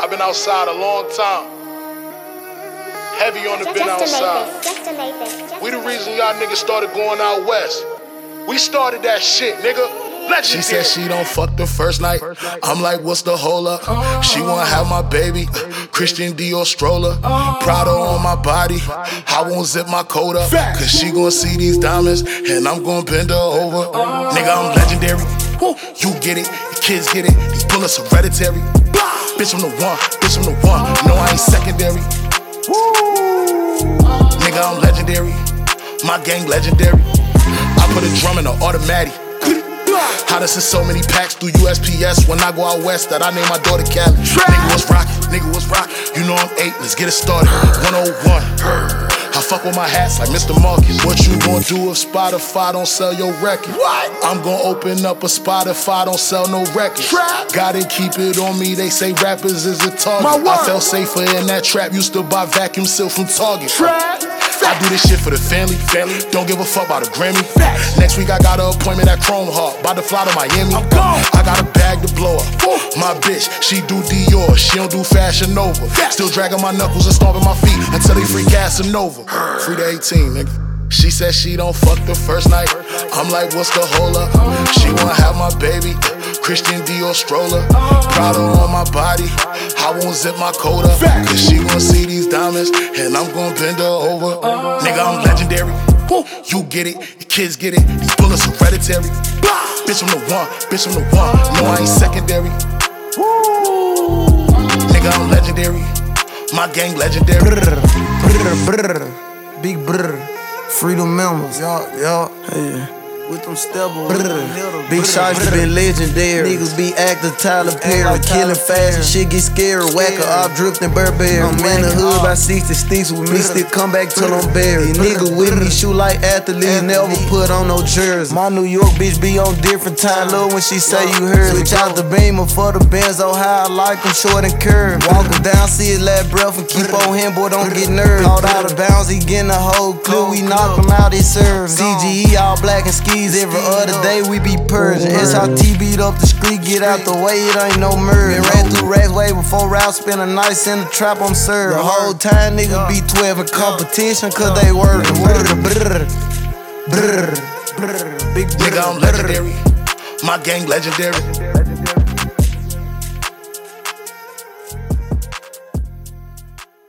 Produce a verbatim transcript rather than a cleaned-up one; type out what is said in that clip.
I've been outside a long time. Heavy on the been outside. We the reason y'all niggas started going out west. We started that shit, nigga. Legendary. She said she don't fuck the first night. I'm like, what's the hold up? She wanna have my baby. Christian Dior stroller. Prada on my body. I won't zip my coat up. Cause she gon' see these diamonds and I'm gon' bend her over. Nigga, I'm legendary. You get it, the kids get it. These bullets hereditary. Bitch, I'm the one, bitch, I'm the one. No, I ain't secondary. Nigga, I'm legendary. My gang legendary. I put a drum in the automatic. Hottest in so many packs through U S P S. When I go out west, that I name my daughter Cali. Nigga, what's rock? Nigga, what's rock? You know I'm eight, let's get it started. one oh one. I fuck with my hats like Mister Marcus. What you gon' do if Spotify don't sell your record? What? I'm gon' open up a Spotify, don't sell no records. Trap. Gotta keep it on me, they say rappers is a target. I felt safer in that trap, used to buy vacuum seal from Target. Trap. I do this shit for the family, family. Don't give a fuck about a Grammy. Facts. Next week I got an appointment at Chrome Heart, about to fly to Miami. I'm gone. I got a bag to blow up. Ooh. My bitch, she do Dior, she don't do Fashion Nova. Facts. Still dragging my knuckles and stomping my feet until they free Casanova. Free to eighteen, nigga. She said she don't fuck the first night. I'm like, what's the hold up? She wanna have my baby. Christian Dior stroller. Prada on my body. I won't zip my coat up. Cause she gon' see these diamonds and I'm gon' bend her over. Nigga, I'm legendary. You get it, the kids get it. These bullets hereditary. Bitch, I'm the one, bitch, I'm the one. No, I ain't secondary. Nigga, I'm legendary. My gang legendary. Big brr. Freedom members, y'all, y'all. Hey. With them stubble, big shots been legendary. Niggas be acting Tyler Perry, killing fast and shit get scary. Whacker up, drifting Burberry. I'm in the hood by sixty sticks with me, still come back till I'm buried. Nigga with me shoot like athletes, never put on no jersey. My New York bitch be on different time, love when she say you heard. Switch out the Beamer for the Benz, oh how I like them short and curved. Walking down, see his last breath and keep on him, boy don't get nervous. Caught out of bounds, he getting a whole clue. We knocked him out, he served. C G E all black and ski. Every other day we be purging. S R T beat up the street, get out the way, it ain't no murder. Ran through racks way before route, spend a night in the trap, I'm served. The whole time niggas be twelve in competition, cause they working. Big nigga, I'm legendary. My gang legendary.